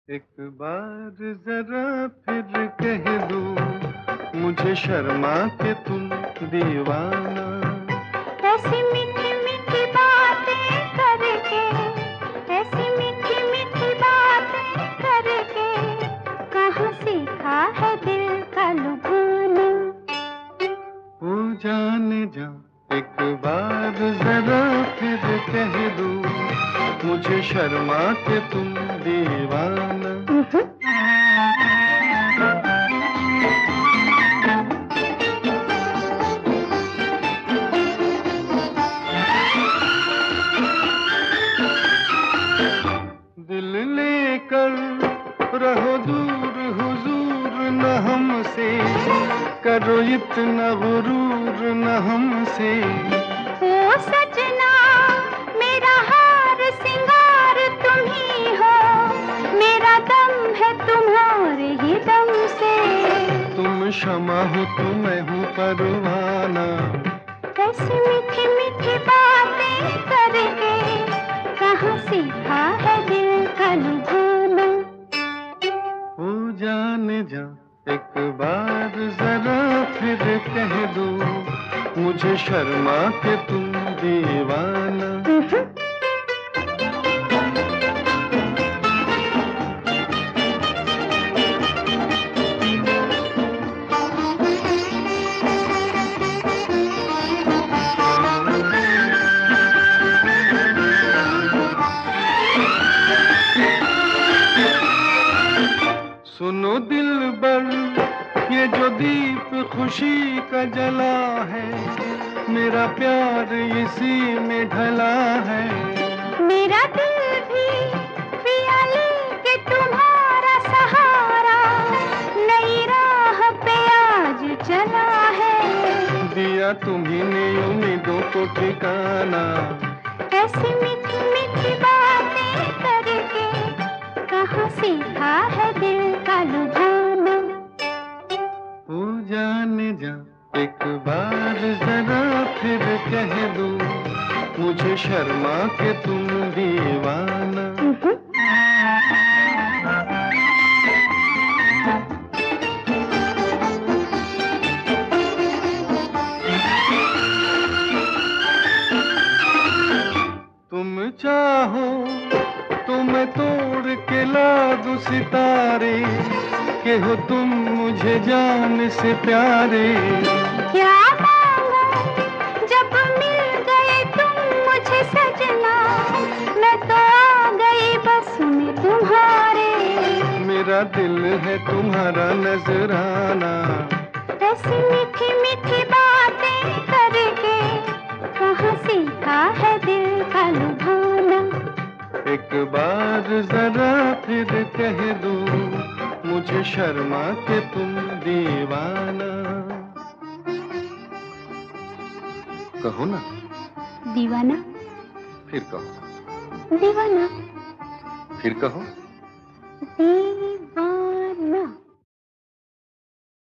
एक बार जरा फिर कह दो, मुझे शर्मा के तुम दीवाना। ऐसी मीठी मीठी बातें करके, ऐसी मीठी मीठी बातें करके, कहाँ सीखा है दिल का लुभाना। ओ जाने जा, एक बार जरा फिर कह दो, मुझे शर्मा के तुम दीवाना। दिल लेकर रहो दूर हुजूर न हमसे, करो इतना गुरूर न हमसे। ओ सजना मेरा हार सिंगार तुम ही हो, मेरा दम है तुम्हारे ही दम से। तुम शमा हो तो मैं हूँ परवाना। ऐसी मीठी मीठी बातें करके, कहाँ सीखा है दिल का लुभाना। हो जाने जा, एक बार जरा फिर कह दो, मुझे शर्मा के तुम दीवाना। सुनो दिलबर, ये जो दीप खुशी का जला है, मेरा प्यार इसी में ढला है। मेरा दिल भी पिया लेके तुम्हारा सहारा, नई राह पे आज चला है। दिया तुम्ही ने उम्मीदों को ठिकाना। ऐसी मीठी मीठी बातें करके, कहाँ सीखा है दिल का लुभाना। हो जाने जा, एक बार जरा फिर कह दो, मुझे शर्मा के तुम दीवाना। तुम चाहो तो मैं तोड़ के ला दूं सितारे, के हो तुम मुझे जान से प्यारे। क्या मांगा जब मिल गए तुम मुझे सजना, मैं तो आ गई बस में तुम्हारे। मेरा दिल है तुम्हारा नजराना। ऐसी मीठी मीठी बातें करके, कहाँ सीखा है दिल का लुभाना। एक बार जरा फिर कह दो, मुझे शर्मा के तुम दीवाना। कहो ना। दीवाना। फिर कहो। दीवाना। फिर कहो। दीवाना।